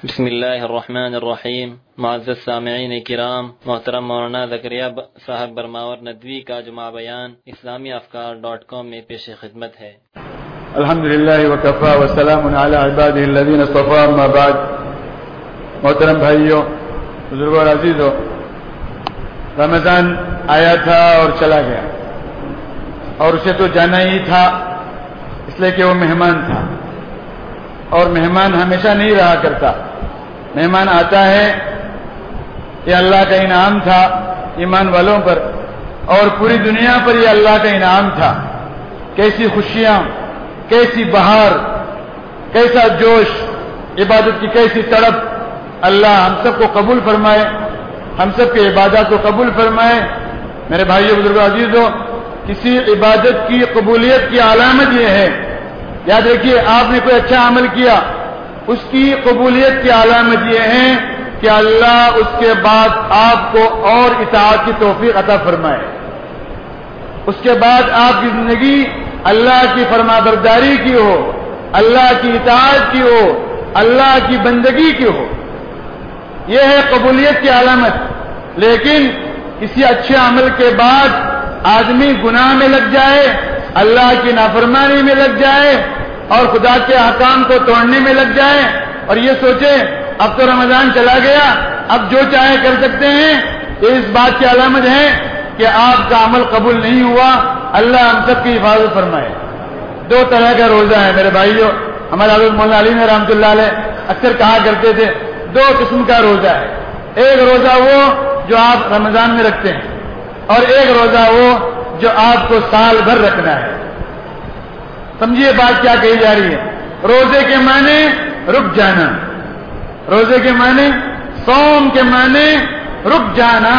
بسم اللہ الرحمن الرحیم۔ معزز سامعین کرام، محترم مولانا زکریا صاحب برماور ندوی کا جمعہ بیان اسلامیافکار.com میں پیش خدمت ہے۔ الحمدللہ وکفا وسلام علی عبادہ الذین اصطفی، اما بعد۔ محترم بھائیوں، بزرگوں اور عزیزوں، رمضان آیا تھا اور چلا گیا، اور اسے تو جانا ہی تھا، اس لیے کہ وہ مہمان تھا، اور مہمان ہمیشہ نہیں رہا کرتا۔ مہمان آتا ہے، یہ اللہ کا انعام تھا ایمان والوں پر، اور پوری دنیا پر یہ اللہ کا انعام تھا۔ کیسی خوشیاں، کیسی بہار، کیسا جوش، عبادت کی کیسی تڑپ۔ اللہ ہم سب کو قبول فرمائے، ہم سب کی عبادت کو قبول فرمائے۔ میرے بھائیوں، بزرگوں، عزیزوں، کسی عبادت کی قبولیت کی علامت یہ ہے، یاد رکھیے، آپ نے کوئی اچھا عمل کیا، اس کی قبولیت کی علامت یہ ہے کہ اللہ اس کے بعد آپ کو اور اطاعت کی توفیق عطا فرمائے، اس کے بعد آپ کی زندگی اللہ کی فرمانبرداری کی ہو، اللہ کی اطاعت کی ہو، اللہ کی بندگی کی ہو۔ یہ ہے قبولیت کی علامت۔ لیکن کسی اچھے عمل کے بعد آدمی گناہ میں لگ جائے، اللہ کی نافرمانی میں لگ جائے، اور خدا کے احکام کو توڑنے میں لگ جائے، اور یہ سوچے اب تو رمضان چلا گیا، اب جو چاہے کر سکتے ہیں، یہ اس بات کی علامت ہے کہ آپ کا عمل قبول نہیں ہوا۔ اللہ ہم سب کی حفاظت فرمائے۔ دو طرح کا روزہ ہے میرے بھائیوں، ہمارے حضرت مولانا علی نے رحمۃ اللہ علیہ اکثر کہا کرتے تھے، دو قسم کا روزہ ہے۔ ایک روزہ وہ جو آپ رمضان میں رکھتے ہیں، اور ایک روزہ وہ جو آپ کو سال بھر رکھنا ہے۔ سمجھیے بات کیا کہی جا رہی ہے۔ روزے کے معنی رک جانا، روزے کے معنی، صوم کے معنی رک جانا۔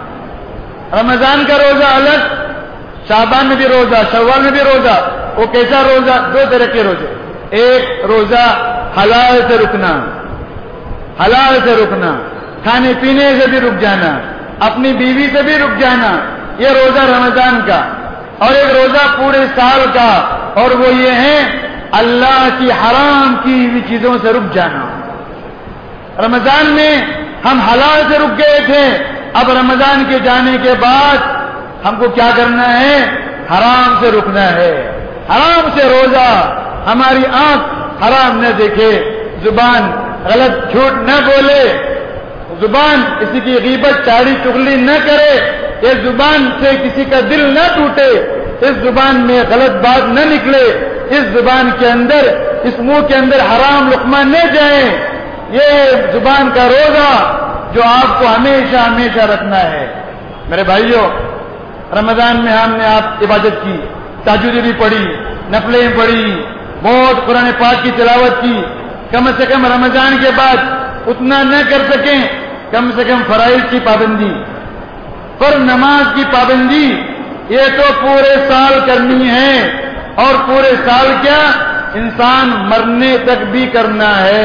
رمضان کا روزہ الگ، شعبان میں بھی روزہ، شوال میں بھی روزہ۔ وہ کیسا روزہ؟ دو طرح کے روزے۔ ایک روزہ حلال سے رکنا، حلال سے رکنا، کھانے پینے سے بھی رک جانا، اپنی بیوی سے بھی رک جانا، یہ روزہ رمضان کا۔ اور ایک روزہ پورے سال کا، اور وہ یہ ہے اللہ کی حرام کی ہوئی چیزوں سے رک جانا۔ رمضان میں ہم حلال سے رک گئے تھے، اب رمضان کے جانے کے بعد ہم کو کیا کرنا ہے؟ حرام سے رکنا ہے۔ حرام سے روزہ، ہماری آنکھ حرام نہ دیکھے، زبان غلط جھوٹ نہ بولے، زبان کسی کی غیبت چاڑی چغلی نہ کرے، یہ زبان سے کسی کا دل نہ ٹوٹے، اس زبان میں غلط بات نہ نکلے، اس زبان کے اندر، اس منہ کے اندر حرام لقمہ نہ جائے۔ یہ زبان کا روزہ جو آپ کو ہمیشہ ہمیشہ رکھنا ہے۔ میرے بھائیوں، رمضان میں ہم نے آپ عبادت کی، تہجد بھی پڑھی، نفلیں پڑھی، بہت قرآن پاک کی تلاوت کی۔ کم سے کم رمضان کے بعد اتنا نہ کر سکیں، کم سے کم فرائض کی پابندی، پر نماز کی پابندی، یہ تو پورے سال کرنی ہے، اور پورے سال کیا، انسان مرنے تک بھی کرنا ہے۔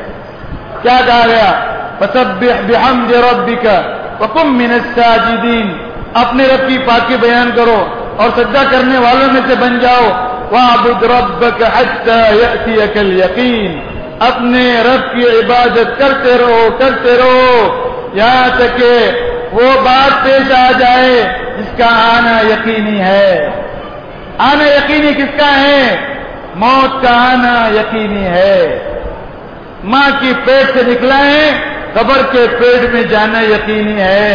کیا کہا گیا؟ فسبح بحمد ربک وکن من الساجدین، اپنے رب کی پاکی بیان کرو اور سجدہ کرنے والوں میں سے بن جاؤ۔ واعبد ربک حتی یأتیک الیقین، اپنے رب کی عبادت کرتے رہو، کرتے رہو، یہاں تک کہ وہ بات پیش آ جائے جس کا آنا یقینی ہے۔ آنا یقینی کس کا ہے؟ موت کا آنا یقینی ہے۔ ماں کی پیٹ سے نکلا ہے، قبر کے پیٹ میں جانا یقینی ہے۔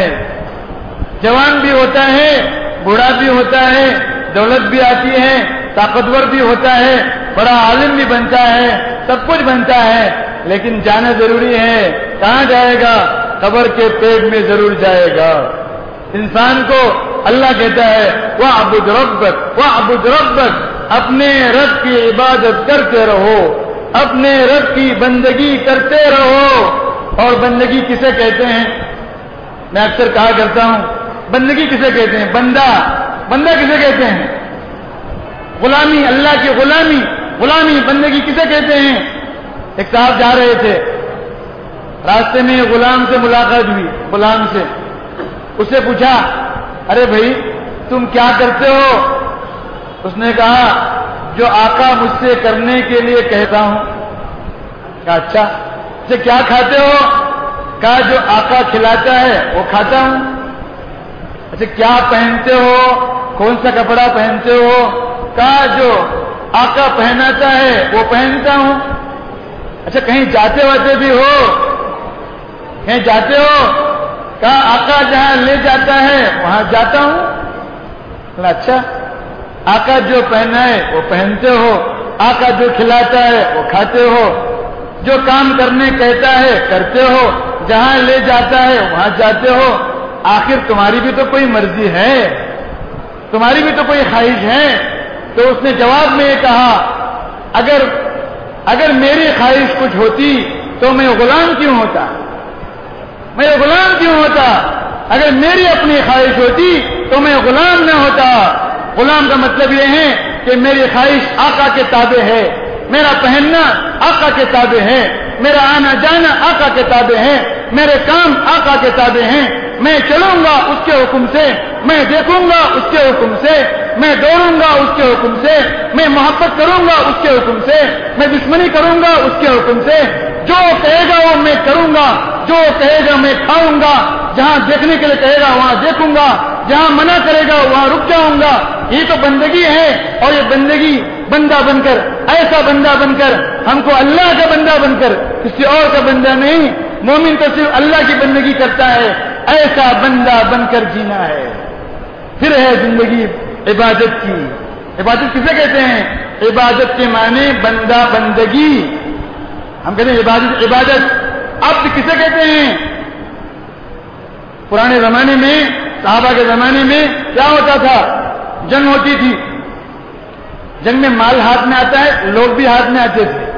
جوان بھی ہوتا ہے، بوڑھا بھی ہوتا ہے، دولت بھی آتی ہے، طاقتور بھی ہوتا ہے، بڑا عالم بھی بنتا ہے، سب کچھ بنتا ہے، لیکن جانا ضروری ہے۔ کہاں جائے گا؟ قبر کے پیٹ میں ضرور جائے گا۔ انسان کو اللہ کہتا ہے وَاعْبُدْ رَبَّكَ وَاعْبُدْ رَبَّكَ، اپنے رب کی عبادت کرتے رہو، اپنے رب کی بندگی کرتے رہو۔ اور بندگی کسے کہتے ہیں؟ میں اکثر کہا کرتا ہوں، بندگی کسے کہتے ہیں؟ بندہ، بندہ کسے کہتے ہیں؟ غلامی، اللہ کی غلامی، غلامی بندگی کسے کہتے ہیں؟ ایک صاحب جا رہے تھے، راستے میں غلام سے ملاقات ہوئی، غلام سے اسے پوچھا، ارے بھائی تم کیا کرتے ہو؟ اس نے کہا جو آقا مجھ سے کرنے کے لیے کہتا ہوں۔ کہا اچھا اچھا کیا کھاتے ہو؟ کہا جو آقا کھلاتا ہے وہ کھاتا ہوں۔ اچھا کیا پہنتے ہو؟ کون سا کپڑا پہنتے ہو؟ کہا جو آقا پہناتا ہے وہ پہنتا ہوں۔ اچھا کہیں جاتے واتے بھی ہو؟ کہیں جاتے ہو؟ کہا آقا جہاں لے جاتا ہے وہاں جاتا ہوں۔ اچھا آقا جو پہنا ہے وہ پہنتے ہو، آقا جو کھلاتا ہے وہ کھاتے ہو، جو کام کرنے کہتا ہے کرتے ہو، جہاں لے جاتا ہے وہاں جاتے ہو۔ آخر تمہاری بھی تو کوئی مرضی ہے، تمہاری بھی تو کوئی خواہش ہے۔ تو اس نے جواب میں یہ کہا اگر میری خواہش کچھ ہوتی تو میں غلام کیوں ہوتا؟ میں غلام کیوں ہوتا؟ اگر میری اپنی خواہش ہوتی تو میں غلام نہ ہوتا۔ غلام کا مطلب یہ ہے کہ میری خواہش آقا کے تابع ہے، میرا پہننا آقا کے تابع ہے، میرا آنا جانا آقا کے تابع ہے، میرے کام آقا کے تابع ہیں۔ میں چلوں گا اس کے حکم سے، میں دیکھوں گا اس کے حکم سے، میں دوڑوں گا اس کے حکم سے، میں محبت کروں گا اس کے حکم سے، میں دشمنی کروں گا اس کے حکم سے۔ جو کہے گا وہ میں کروں گا، جو کہے گا میں کھاؤں گا، جہاں دیکھنے کے لیے کہے گا وہاں دیکھوں گا، جہاں منع کرے گا وہاں رک جاؤں گا۔ یہ تو بندگی ہے، اور یہ بندگی بندہ بن کر، ایسا بندہ بن کر، ہم کو اللہ کا بندہ بن کر، کسی اور کا بندہ نہیں۔ مومن تو صرف اللہ کی بندگی کرتا ہے، ایسا بندہ بن کر جینا ہے۔ پھر ہے زندگی عبادت کی۔ عبادت کسے کہتے ہیں؟ عبادت کے معنی بندہ بندگی۔ ہم کہتے ہیں عبادت عبد کسے کہتے ہیں؟ پرانے زمانے میں، صحابہ کے زمانے میں کیا ہوتا تھا؟ جنگ ہوتی تھی، جنگ میں مال ہاتھ میں آتا ہے، لوگ بھی ہاتھ میں آتے تھے،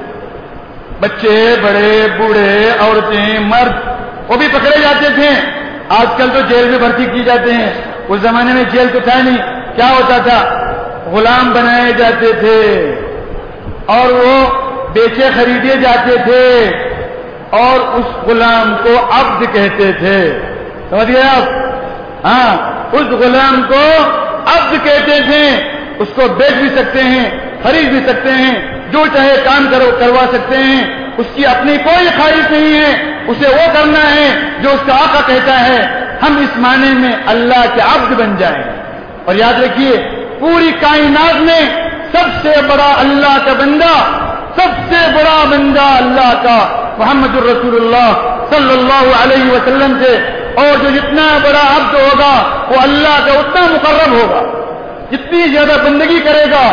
بچے بڑے بوڑھے عورتیں مرد وہ بھی پکڑے جاتے تھے۔ آج کل تو جیل میں بھرتی کی جاتے ہیں، اس زمانے میں جیل تو تھا نہیں۔ کیا ہوتا تھا؟ غلام بنائے جاتے تھے اور وہ بیچے خریدے جاتے تھے، اور اس غلام کو عبد کہتے تھے۔ سمجھئے آپ؟ ہاں، اس غلام کو عبد کہتے تھے۔ اس کو بیچ بھی سکتے ہیں، خرید بھی سکتے ہیں، جو چاہے کام کروا سکتے ہیں۔ اس کی اپنی کوئی خواہش نہیں ہے، اسے وہ کرنا ہے جو اس کا آقا کہتا ہے۔ ہم اس معنی میں اللہ کے عبد بن جائیں۔ اور یاد رکھیے، پوری کائنات میں سب سے بڑا اللہ کا بندہ، سب سے بڑا بندہ اللہ کا محمد الرسول اللہ صلی اللہ علیہ وسلم سے، اور جو جتنا بڑا عبد ہوگا وہ اللہ کا اتنا مقرب ہوگا، جتنی زیادہ بندگی کرے گا۔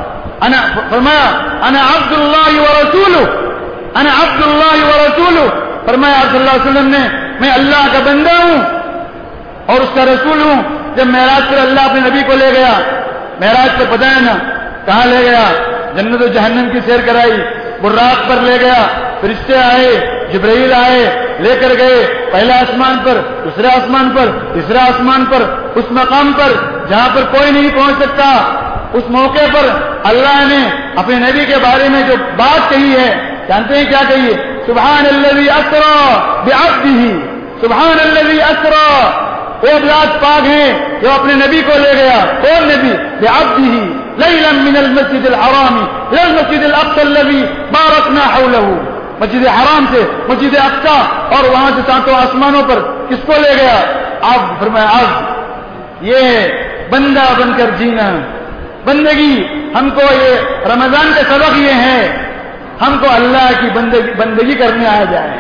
فرمایا انا عبد اللہ ورسولہ، انا عبد اللہ ورسولہ۔ فرمایا صلی اللہ علیہ وسلم نے، میں اللہ کا بندہ ہوں اور اس کا رسول ہوں۔ جب معراج پر اللہ اپنے نبی کو لے گیا، معراج پر پتہ ہے نا کہاں لے گیا؟ جنت و جہنم کی سیر کرائی، براق پر لے گیا، فرشتے آئے، جبرائیل آئے، لے کر گئے پہلا آسمان پر، دوسرے آسمان پر، تیسرا آسمان پر، اس مقام پر جہاں پر کوئی نہیں پہنچ سکتا۔ اس موقع پر اللہ نے اپنے نبی کے بارے میں جو بات کہی ہے، جانتے ہیں کیا کہی ہے؟ سبحان الذی اسری بعبدہ، سبحان الذی اسری۔ وہ ذات پاک ہیں جو اپنے نبی کو لے گیا، کون نبی؟ بعبدہ لیلا من المسجد الحرام الى المسجد الاقصى الذي باركنا حوله۔ مسجد حرام سے مسجد اقصی، اور وہاں سے ساتوں آسمانوں پر کس کو لے گیا؟ عبد۔ فرمایا عبد، یہ بندہ بن کر جینا، بندگی۔ ہم کو یہ رمضان کا سبق یہ ہے، ہم کو اللہ کی بندگی کرنے آ جائے۔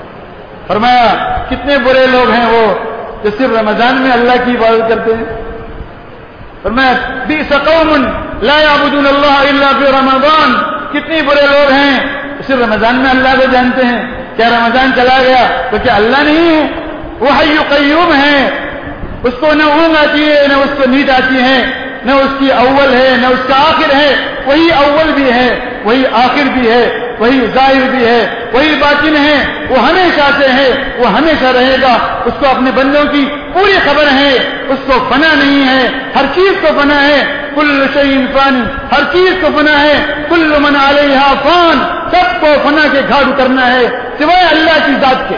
فرمایا کتنے برے لوگ ہیں وہ جو صرف رمضان میں اللہ کی عبادت کرتے ہیں۔ فرمایا بئس قوم لا يعبدون اللہ الا فی رمضان۔ کتنے برے لوگ ہیں صرف رمضان میں اللہ کو جانتے ہیں۔ کیا رمضان چلا گیا تو کیا اللہ نہیں ہے؟ وہ حی قیوم ہے، اس کو نہ اونگ آتی ہے نہ اس کو نیند آتی ہے، نہ اس کی اول ہے نہ اس کا آخر ہے۔ وہی اول بھی ہے، وہی آخر بھی ہے، وہی ظاہر بھی ہے، وہی باطن ہے۔ وہ ہمیشہ سے ہے، وہ ہمیشہ رہے گا۔ اس کو اپنے بندوں کی پوری خبر ہے، اس کو فنا نہیں ہے، ہر چیز کو فنا ہے۔ کل شیء فان، ہر چیز کو فنا ہے۔ کل من علیہا فان، سب کو فنا کے گھاٹ اترنا ہے سوائے اللہ کی ذات کے۔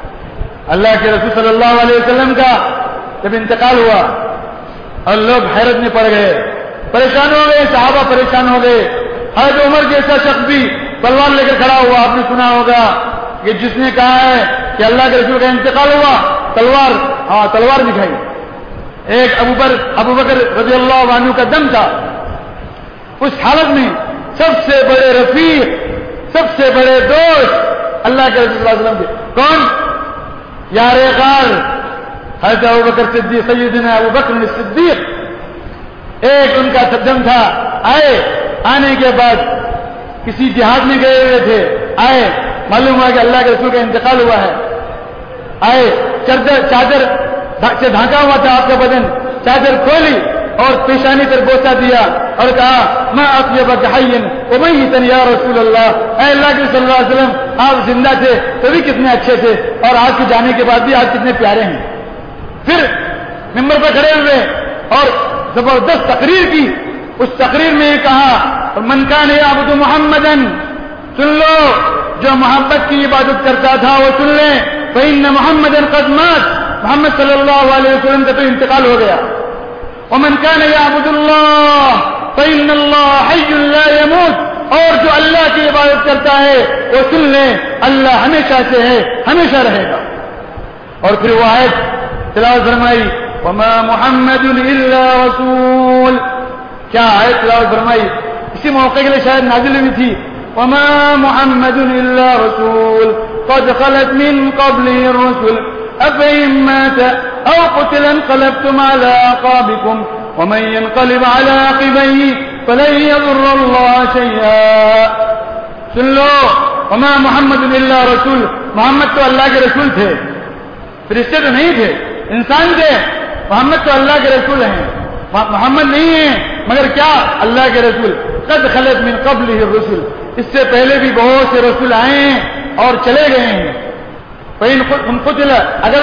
اللہ کے رسول صلی اللہ علیہ وسلم کا جب انتقال ہوا اور لوگ حیرت میں پڑ گئے، پریشان ہو گئے، صحابہ پریشان ہو گئے۔ حضرت عمر جیسا شخص بھی تلوار لے کر کھڑا ہوا، آپ نے سنا ہوگا کہ جس نے کہا ہے کہ اللہ کے رسول کا انتقال ہوا تلوار دکھائی. ایک ابو بکر رضی اللہ عنہ کا دم تھا. اس حالت میں سب سے بڑے رفیق سب سے بڑے دوست اللہ کے رسول صلی اللہ علیہ وسلم کے کون؟ یار غار حضرت ابو بکر صدیق سیدنا ابو بکر صدیق. ایک ان کا دم تھا. آنے کے بعد کسی جہاد میں گئے ہوئے تھے. معلوم ہوا کہ اللہ کے رسول کا انتقال ہوا ہے. چادر سے ڈھانکا ہوا تھا آپ کا بدن. چادر کھولی اور پیشانی پر بوسہ دیا اور کہا ما اطیبک حیا ومیتا یا رسول اللہ. اے اللہ کے صلی اللہ علیہ وسلم آپ زندہ تھے تو بھی کتنے اچھے تھے اور آج کے جانے کے بعد بھی آپ کتنے پیارے ہیں. پھر ممبر پر کھڑے ہوئے اور زبردست تقریر کی. اس تقریر میں یہ کہا من کان یعبد محمدا، سن لو جو محبت کی عبادت کرتا تھا وہ سن لیں. فإن محمدا قد مات، محمد صلی اللہ علیہ وسلم کا تو انتقال ہو گیا. ومن كان يعبد الله فإن الله حي لا يموت، اور جو اللہ کی عبادت کرتا ہے وہ سن لیں اللہ ہمیشہ سے ہے، ہمیشہ رہے گا. اور پھر وہ آیت تلاوت فرمائی وما محمد الا رسول. کیا آیت تلاوت فرمائی؟ اسی موقع کے لیے شاید نازل ہوئی تھی. وما محمد الا رسول قد خلت من قبله الرسل افإن مات او قتل انقلبتم على اعقابكم ومن ينقلب على عقبيه فلن يضر الله شيئا. سن لو وما محمد الا رسول، محمد تو اللہ کے رسول تھے، فرشتے تو نہیں تھے، انسان تھے. محمد تو اللہ کے رسول ہیں، محمد نہیں ہیں مگر کیا اللہ کے رسول. قد خلت من قبله الرسل، اس سے پہلے بھی بہت سے رسول آئے ہیں اور چلے گئے ہیں. فإن قتل اگر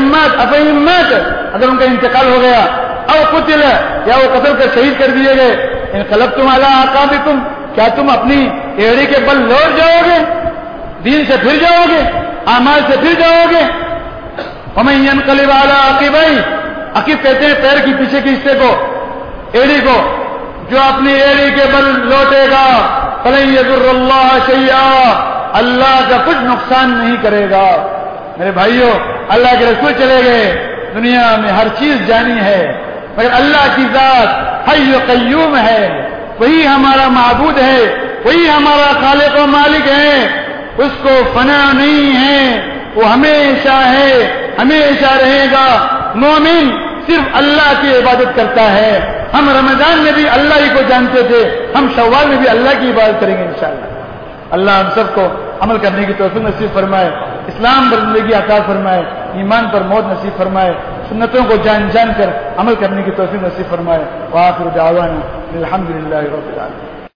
ان کا انتقال ہو گیا او قتل یا وہ قتل کر شہید کر دیے گئے. انقلبتم علی اعقابکم، کیا تم اپنی ایڑی کے بل لوٹ جاؤ گے؟ دین سے پھر جاؤ گے؟ اعمال سے پھر جاؤ گے؟ ومن ينقلب علی عقبیہ، عقب کہتے ہیں پیر کی پیچھے کے حصے کو، ایڑی کو. جو اپنی ایڑی کے بل لوٹے گا فلن یضر اللہ شیئا، اللہ کا کچھ نقصان نہیں کرے گا. میرے بھائیوں اللہ کے رسول چلے گئے، دنیا میں ہر چیز جانی ہے مگر اللہ کی ذات حی و قیوم ہے. وہی ہمارا معبود ہے، وہی ہمارا خالق و مالک ہے. اس کو فنا نہیں ہے، وہ ہمیشہ ہے، ہمیشہ رہے گا. مومن صرف اللہ کی عبادت کرتا ہے. ہم رمضان میں بھی اللہ ہی کو جانتے تھے، ہم شوال میں بھی اللہ کی عبادت کریں گے انشاءاللہ. اللہ ہم سب کو عمل کرنے کی توفیق نصیب فرمائے، اسلام پر زندگی عطا فرمائے، ایمان پر موت نصیب فرمائے، سنتوں کو جان جان کر عمل کرنے کی توفیق نصیب فرمائے. وآخر دعوانا الحمدللہ رب العالمین.